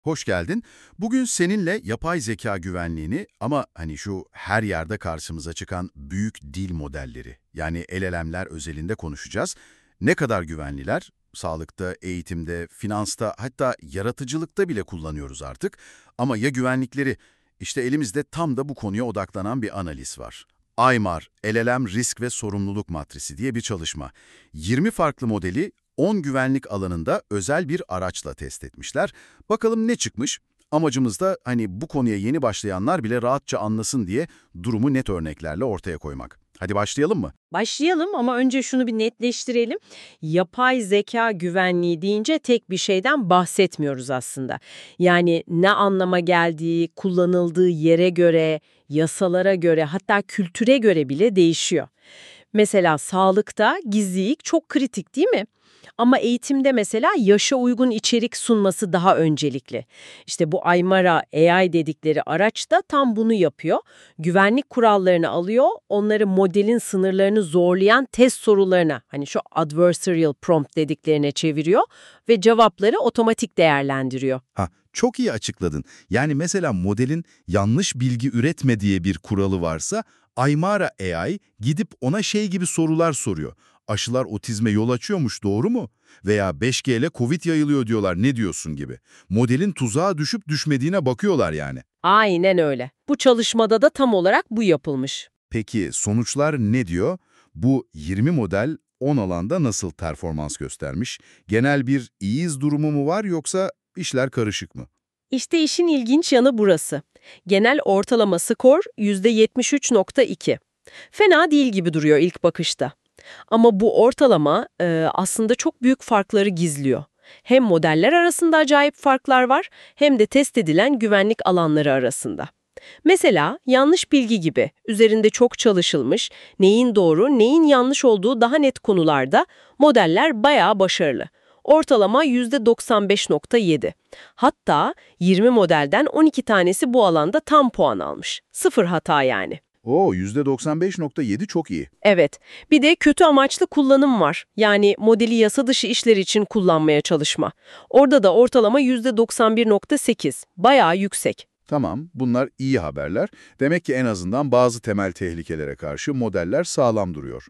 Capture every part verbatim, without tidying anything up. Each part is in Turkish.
Hoş geldin. Bugün seninle yapay zeka güvenliğini ama hani şu her yerde karşımıza çıkan büyük dil modelleri yani L L M'ler özelinde konuşacağız. Ne kadar güvenliler? Sağlıkta, eğitimde, finansta hatta yaratıcılıkta bile kullanıyoruz artık. Ama ya güvenlikleri? İşte elimizde tam da bu konuya odaklanan bir analiz var. AYMAR, L L M Risk ve Sorumluluk Matrisi diye bir çalışma. yirmi farklı modeli on güvenlik alanında özel bir araçla test etmişler. Bakalım ne çıkmış? Amacımız da hani bu konuya yeni başlayanlar bile rahatça anlasın diye durumu net örneklerle ortaya koymak. Hadi başlayalım mı? Başlayalım ama önce şunu bir netleştirelim. Yapay zeka güvenliği deyince tek bir şeyden bahsetmiyoruz aslında. Yani ne anlama geldiği, kullanıldığı yere göre, yasalara göre, hatta kültüre göre bile değişiyor. Mesela sağlıkta gizlilik çok kritik değil mi? Ama eğitimde mesela yaşa uygun içerik sunması daha öncelikli. İşte bu Aymara A I dedikleri araç da tam bunu yapıyor. Güvenlik kurallarını alıyor, onları modelin sınırlarını zorlayan test sorularına, hani şu adversarial prompt dediklerine çeviriyor ve cevapları otomatik değerlendiriyor. Ha, çok iyi açıkladın. Yani mesela modelin yanlış bilgi üretme diye bir kuralı varsa, Aymara A I gidip ona şey gibi sorular soruyor. Aşılar otizme yol açıyormuş, doğru mu? Veya beş G ile Covid yayılıyor diyorlar, ne diyorsun gibi. Modelin tuzağa düşüp düşmediğine bakıyorlar yani. Aynen öyle. Bu çalışmada da tam olarak bu yapılmış. Peki sonuçlar ne diyor? Bu yirmi model on alanda nasıl performans göstermiş? Genel bir iyiyiz durumu mu var, yoksa işler karışık mı? İşte işin ilginç yanı burası. Genel ortalama skor yüzde yetmiş üç nokta iki. Fena değil gibi duruyor ilk bakışta. Ama bu ortalama e, aslında çok büyük farkları gizliyor. Hem modeller arasında acayip farklar var, hem de test edilen güvenlik alanları arasında. Mesela yanlış bilgi gibi üzerinde çok çalışılmış, neyin doğru, neyin yanlış olduğu daha net konularda modeller bayağı başarılı. Ortalama yüzde doksan beş nokta yedi. Hatta yirmi modelden on iki tanesi bu alanda tam puan almış. Sıfır hata yani. Oo, yüzde doksan beş nokta yedi çok iyi. Evet, bir de kötü amaçlı kullanım var. Yani modeli yasa dışı işler için kullanmaya çalışma. Orada da ortalama yüzde doksan bir nokta sekiz. Bayağı yüksek. Tamam, bunlar iyi haberler. Demek ki en azından bazı temel tehlikelere karşı modeller sağlam duruyor.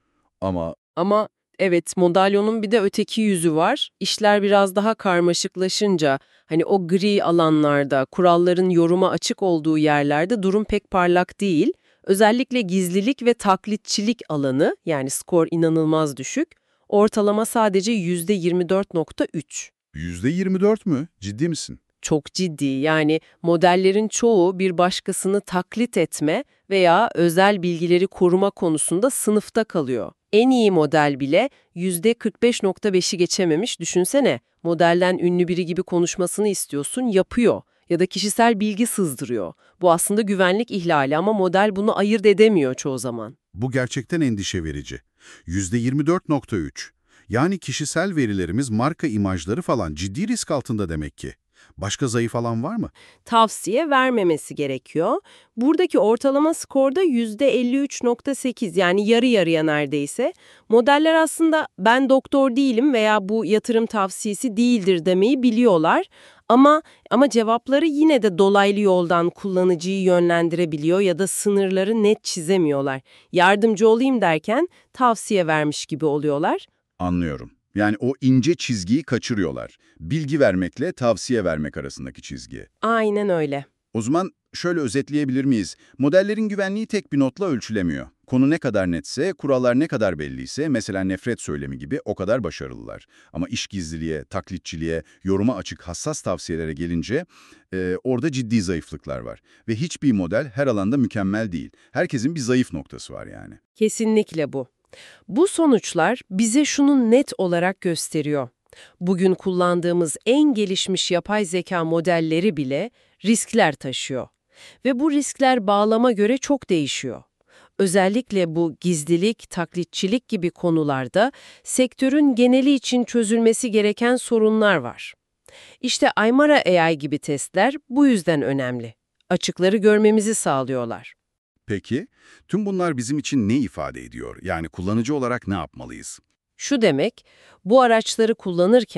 Ama Ama evet, modalyonun bir de öteki yüzü var. İşler biraz daha karmaşıklaşınca, hani o gri alanlarda, kuralların yoruma açık olduğu yerlerde durum pek parlak değil. Özellikle gizlilik ve taklitçilik alanı, yani skor inanılmaz düşük. Ortalama sadece yüzde yirmi dört nokta üç. yüzde yirmi dört mü? Ciddi misin? Çok ciddi, yani modellerin çoğu bir başkasını taklit etme veya özel bilgileri koruma konusunda sınıfta kalıyor. En iyi model bile yüzde kırk beş nokta beşi geçememiş, düşünsene. Modelden ünlü biri gibi konuşmasını istiyorsun, yapıyor ya da kişisel bilgi sızdırıyor. Bu aslında güvenlik ihlali ama model bunu ayırt edemiyor çoğu zaman. Bu gerçekten endişe verici. yüzde yirmi dört nokta üç. Yani kişisel verilerimiz, marka imajları falan ciddi risk altında demek ki. Başka zayıf alan var mı? Tavsiye vermemesi gerekiyor. Buradaki ortalama skorda yüzde elli üç nokta sekiz, yani yarı yarıya neredeyse. Modeller aslında ben doktor değilim veya bu yatırım tavsiyesi değildir demeyi biliyorlar. Ama ama cevapları yine de dolaylı yoldan kullanıcıyı yönlendirebiliyor ya da sınırları net çizemiyorlar. Yardımcı olayım derken tavsiye vermiş gibi oluyorlar. Anlıyorum. Yani o ince çizgiyi kaçırıyorlar. Bilgi vermekle tavsiye vermek arasındaki çizgi. Aynen öyle. O zaman şöyle özetleyebilir miyiz? Modellerin güvenliği tek bir notla ölçülemiyor. Konu ne kadar netse, kurallar ne kadar belliyse, mesela nefret söylemi gibi, o kadar başarılılar. Ama iş gizliliğe, taklitçiliğe, yoruma açık hassas tavsiyelere gelince e, orada ciddi zayıflıklar var. Ve hiçbir model her alanda mükemmel değil. Herkesin bir zayıf noktası var yani. Kesinlikle bu. Bu sonuçlar bize şunu net olarak gösteriyor. Bugün kullandığımız en gelişmiş yapay zeka modelleri bile riskler taşıyor. Ve bu riskler bağlama göre çok değişiyor. Özellikle bu gizlilik, taklitçilik gibi konularda sektörün geneli için çözülmesi gereken sorunlar var. İşte Aymara A I gibi testler bu yüzden önemli. Açıkları görmemizi sağlıyorlar. Peki, tüm bunlar bizim için ne ifade ediyor? Yani kullanıcı olarak ne yapmalıyız? Şu demek, bu araçları kullanırken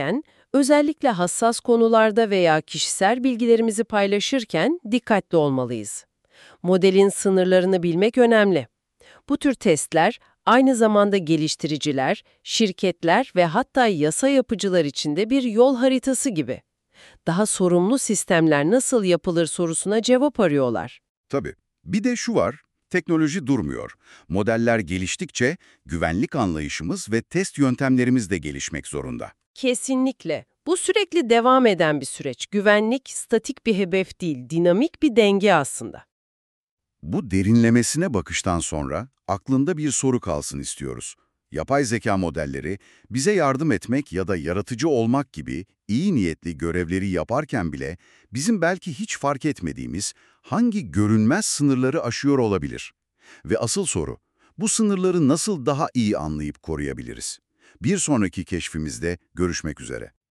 Özellikle hassas konularda veya kişisel bilgilerimizi paylaşırken dikkatli olmalıyız. Modelin sınırlarını bilmek önemli. Bu tür testler aynı zamanda geliştiriciler, şirketler ve hatta yasa yapıcılar için de bir yol haritası gibi. Daha sorumlu sistemler nasıl yapılır sorusuna cevap arıyorlar. Tabii. Bir de şu var, teknoloji durmuyor. Modeller geliştikçe güvenlik anlayışımız ve test yöntemlerimiz de gelişmek zorunda. Kesinlikle. Bu sürekli devam eden bir süreç. Güvenlik statik bir hedef değil, dinamik bir denge aslında. Bu derinlemesine bakıştan sonra aklında bir soru kalsın istiyoruz. Yapay zeka modelleri bize yardım etmek ya da yaratıcı olmak gibi iyi niyetli görevleri yaparken bile bizim belki hiç fark etmediğimiz hangi görünmez sınırları aşıyor olabilir? Ve asıl soru, bu sınırları nasıl daha iyi anlayıp koruyabiliriz? Bir sonraki keşfimizde görüşmek üzere.